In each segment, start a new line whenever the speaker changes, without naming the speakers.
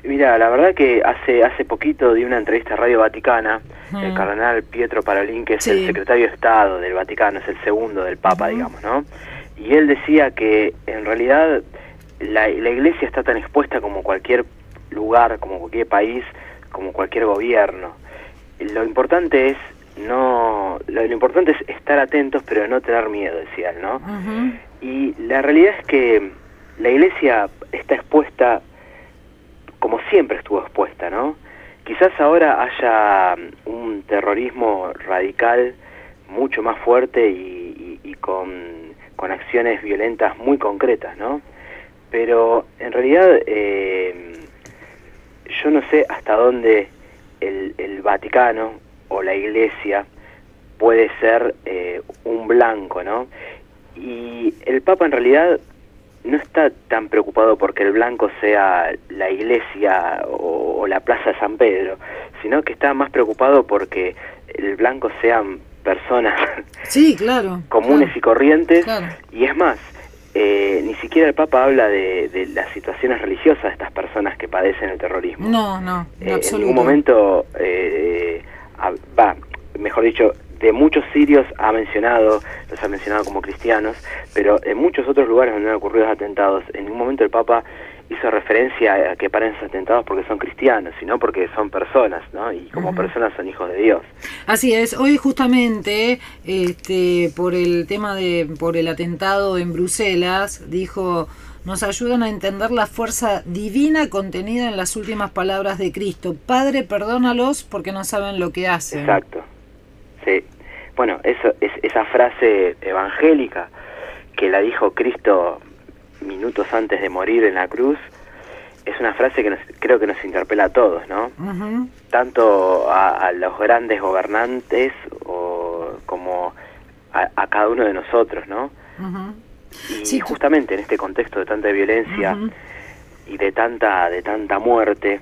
Mira, la verdad que hace poquito di una entrevista a Radio Vaticana, el cardenal Pietro Parolin, que es el secretario de Estado del Vaticano, es el segundo del Papa, digamos, ¿no? Y él decía que en realidad la Iglesia está tan expuesta como cualquier lugar, como cualquier país, como cualquier gobierno. Lo importante es lo importante es estar atentos, pero no tener miedo, decía él, ¿no? Y la realidad es que la Iglesia está expuesta como siempre estuvo expuesta, ¿no? Quizás ahora haya un terrorismo radical mucho más fuerte y con acciones violentas muy concretas, ¿no? Pero en realidad yo no sé hasta dónde el Vaticano o la Iglesia puede ser un blanco, ¿no? Y el Papa en realidad no está tan preocupado porque el blanco sea la iglesia o la plaza de San Pedro, sino que está más preocupado porque el blanco sean personas comunes y corrientes, y es más, ni siquiera el Papa habla de las situaciones religiosas de estas personas que padecen el terrorismo.
No, en absoluto.
En ningún momento, mejor dicho, de muchos sirios los ha mencionado como cristianos, pero en muchos otros lugares donde han ocurrido atentados, en ningún momento el Papa hizo referencia a que paren esos atentados porque son cristianos, sino porque son personas, ¿no? Y como personas son hijos de Dios.
Así es. Hoy justamente, por el atentado en Bruselas, dijo: nos ayudan a entender la fuerza divina contenida en las últimas palabras de Cristo. Padre, perdónalos porque no saben lo que hacen.
Exacto. Sí. Bueno, esa frase evangélica que la dijo Cristo minutos antes de morir en la cruz, es una frase que creo que nos interpela a todos, ¿no? Tanto a los grandes gobernantes como a cada uno de nosotros, ¿no? Y justamente en este contexto de tanta violencia y de tanta muerte,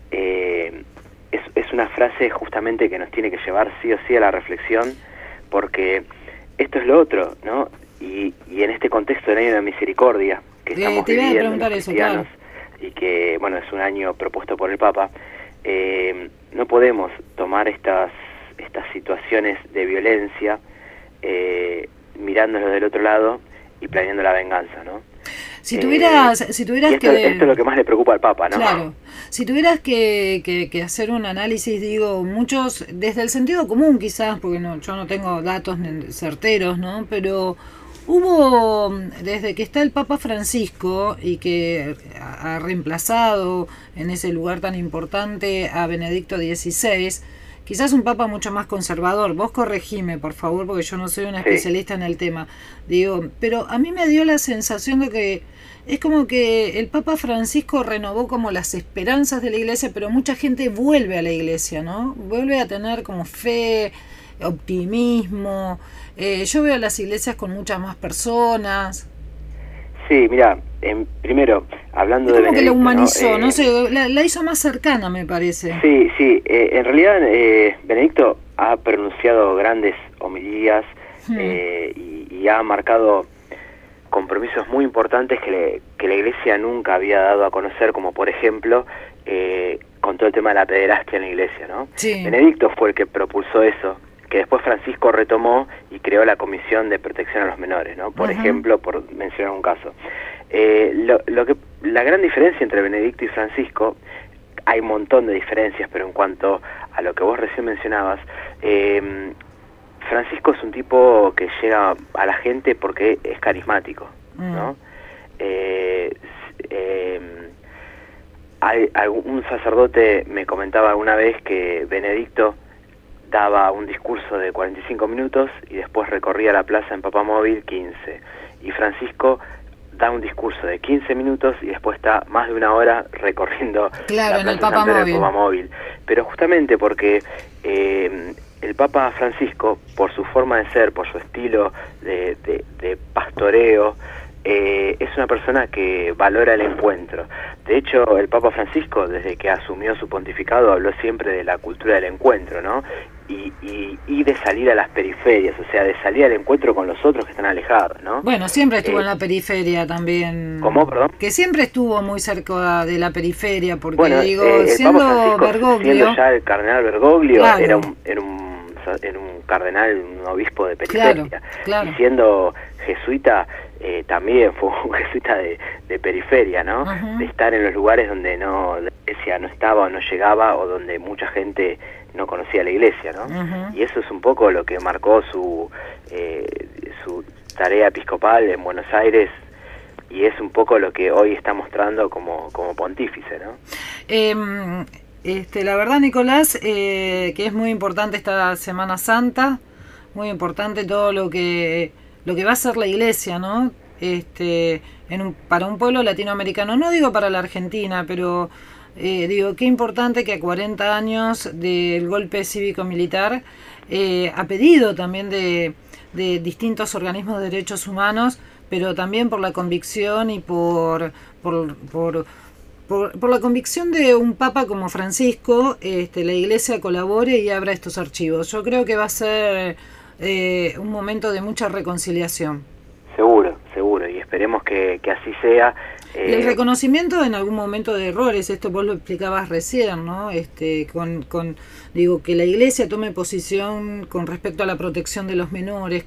es una frase justamente que nos tiene que llevar sí o sí a la reflexión, porque esto es lo otro, ¿no? Y en este contexto del año de la misericordia que estamos viviendo los cristianos, y que, bueno, es un año propuesto por el Papa, no podemos tomar estas situaciones de violencia mirándolos del otro lado y planeando la venganza, ¿no?
Si tuvieras
esto es lo que más le preocupa al Papa, ¿no?
Claro. Si tuvieras que hacer un análisis, digo, muchos, desde el sentido común quizás, porque yo no tengo datos certeros, ¿no? Pero hubo, desde que está el Papa Francisco y que ha reemplazado en ese lugar tan importante a Benedicto XVI, quizás un papa mucho más conservador. Vos corregime, por favor, porque yo no soy una especialista en el tema. Digo, pero a mí me dio la sensación de que es como que el Papa Francisco renovó como las esperanzas de la Iglesia, pero mucha gente vuelve a la Iglesia, ¿no? Vuelve a tener como fe, optimismo. Yo veo las iglesias con muchas más personas.
Sí, mira, primero, hablando de Benedicto,
que la humanizó, no sé, la hizo más cercana, me parece.
Sí, en realidad Benedicto ha pronunciado grandes homilías y ha marcado compromisos muy importantes que la Iglesia nunca había dado a conocer, como por ejemplo con todo el tema de la pederastia en la Iglesia, ¿no?
Sí.
Benedicto fue el que propulsó eso, que después Francisco retomó y creó la Comisión de Protección a los Menores, ¿no? Por ejemplo, por mencionar un caso. La gran diferencia entre Benedicto y Francisco, hay un montón de diferencias, pero en cuanto a lo que vos recién mencionabas, Francisco es un tipo que llega a la gente porque es carismático, ¿no? Un sacerdote me comentaba alguna vez que Benedicto daba un discurso de 45 minutos y después recorría la plaza en Papamóvil 15. Y Francisco da un discurso de 15 minutos y después está más de una hora recorriendo la plaza San Pedro en Papamóvil. Pero justamente porque el Papa Francisco, por su forma de ser, por su estilo de pastoreo, es una persona que valora el encuentro. De hecho, el Papa Francisco, desde que asumió su pontificado, habló siempre de la cultura del encuentro, ¿no? y de salir a las periferias, o sea, de salir al encuentro con los otros que están alejados, ¿no?
Bueno, siempre estuvo en la periferia también.
¿Cómo, perdón?
Que siempre estuvo muy cerca de la periferia, porque
bueno,
digo,
siendo
Bergoglio...
Siendo ya el cardenal Bergoglio,
claro,
era un cardenal, un obispo de periferia.
Claro, claro.
Y siendo jesuita, también fue un jesuita de periferia, ¿no?
Uh-huh.
De estar en los lugares donde la iglesia no estaba o no llegaba, o donde mucha gente no conocía la iglesia, ¿no?
Uh-huh.
Y eso es un poco lo que marcó su tarea episcopal en Buenos Aires, y es un poco lo que hoy está mostrando como pontífice, ¿no?
La verdad, Nicolás, que es muy importante esta Semana Santa, muy importante todo lo que va a hacer la iglesia, ¿no? Para un pueblo latinoamericano, no digo para la Argentina, pero digo, qué importante que a 40 años del golpe cívico-militar, a pedido también de distintos organismos de derechos humanos, pero también por la convicción y por la convicción de un papa como Francisco, la iglesia colabore y abra estos archivos. Yo creo que va a ser un momento de mucha reconciliación.
Seguro, y esperemos que así sea.
Y el reconocimiento en algún momento de errores, esto vos lo explicabas recién, ¿no? Digo, que la iglesia tome posición con respecto a la protección de los menores,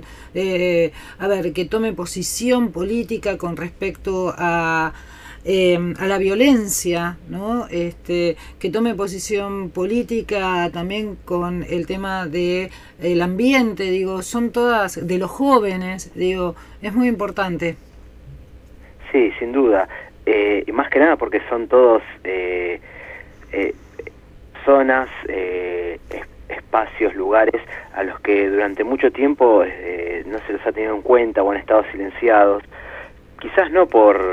que tome posición política con respecto a la violencia, ¿no? Que tome posición política también con el tema de el ambiente, digo, son todas de los jóvenes, digo, es muy importante.
Sí, sin duda, y más que nada porque son todos zonas, espacios, lugares a los que durante mucho tiempo no se los ha tenido en cuenta o han estado silenciados, quizás no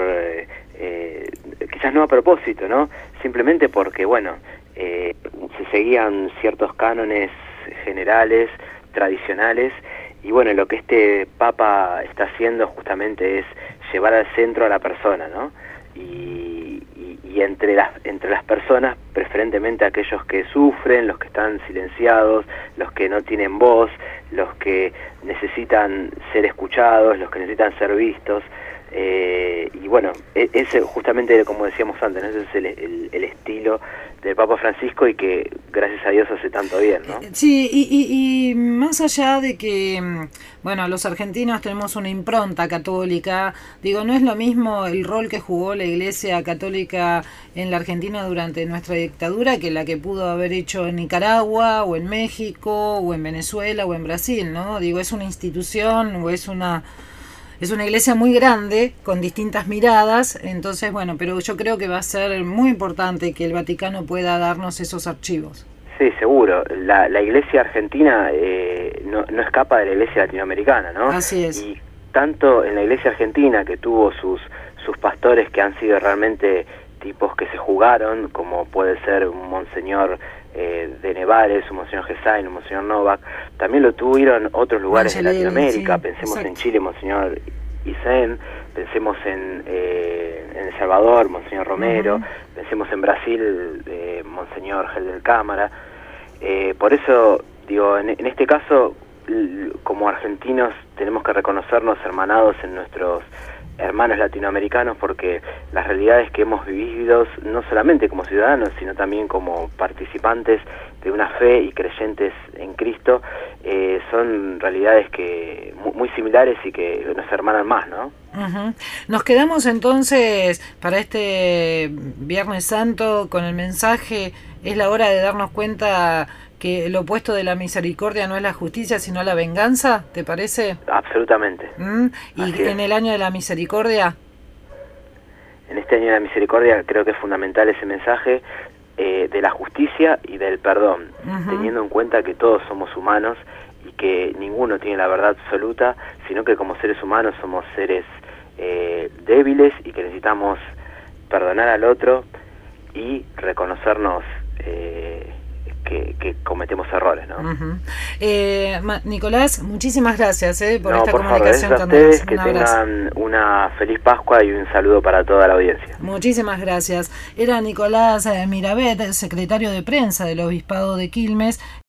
quizás no a propósito, ¿no? Simplemente porque, bueno, se seguían ciertos cánones generales, tradicionales, y bueno, lo que este Papa está haciendo justamente es llevar al centro a la persona, ¿no? Y entre las personas, preferentemente aquellos que sufren, los que están silenciados, los que no tienen voz, los que necesitan ser escuchados, los que necesitan ser vistos. Y bueno, ese justamente, como decíamos antes, ¿no? Ese es el estilo del Papa Francisco, y que gracias a Dios hace tanto bien, ¿no?
Sí, y más allá de que, bueno, los argentinos tenemos una impronta católica, digo, no es lo mismo el rol que jugó la Iglesia Católica en la Argentina durante nuestra dictadura que la que pudo haber hecho en Nicaragua, o en México, o en Venezuela, o en Brasil, ¿no? Digo, es una institución, o es una iglesia muy grande, con distintas miradas, entonces, bueno, pero yo creo que va a ser muy importante que el Vaticano pueda darnos esos archivos.
Sí, seguro. La iglesia argentina no escapa de la iglesia latinoamericana, ¿no?
Así es.
Y tanto en la iglesia argentina, que tuvo sus pastores que han sido realmente tipos que se jugaron, como puede ser un monseñor de Nevares, un monseñor Gesain, un monseñor Novak, también lo tuvieron otros lugares de Latinoamérica, sí, pensemos exacto. En Chile, monseñor Isen, pensemos en El Salvador, monseñor Romero, pensemos en Brasil, monseñor Gel del Cámara. Por eso, digo, en este caso, como argentinos tenemos que reconocernos hermanados en nuestros hermanos latinoamericanos, porque las realidades que hemos vivido, no solamente como ciudadanos, sino también como participantes de una fe y creyentes en Cristo, son realidades que muy similares y que nos hermanan más, ¿no?
Uh-huh. Nos quedamos entonces para este Viernes Santo con el mensaje: es la hora de darnos cuenta que lo opuesto de la misericordia no es la justicia, sino la venganza, ¿te parece?
Absolutamente.
¿Y en el año de la misericordia?
En este año de la misericordia creo que es fundamental ese mensaje de la justicia y del perdón, teniendo en cuenta que todos somos humanos y que ninguno tiene la verdad absoluta, sino que como seres humanos somos seres débiles y que necesitamos perdonar al otro y reconocernos que cometemos errores, ¿no?
Nicolás, muchísimas gracias por esta
por
comunicación
favor,
con
ustedes, que tengan una feliz Pascua y un saludo para toda la audiencia.
Muchísimas gracias. Era Nicolás Mirabet, secretario de prensa del Obispado de Quilmes.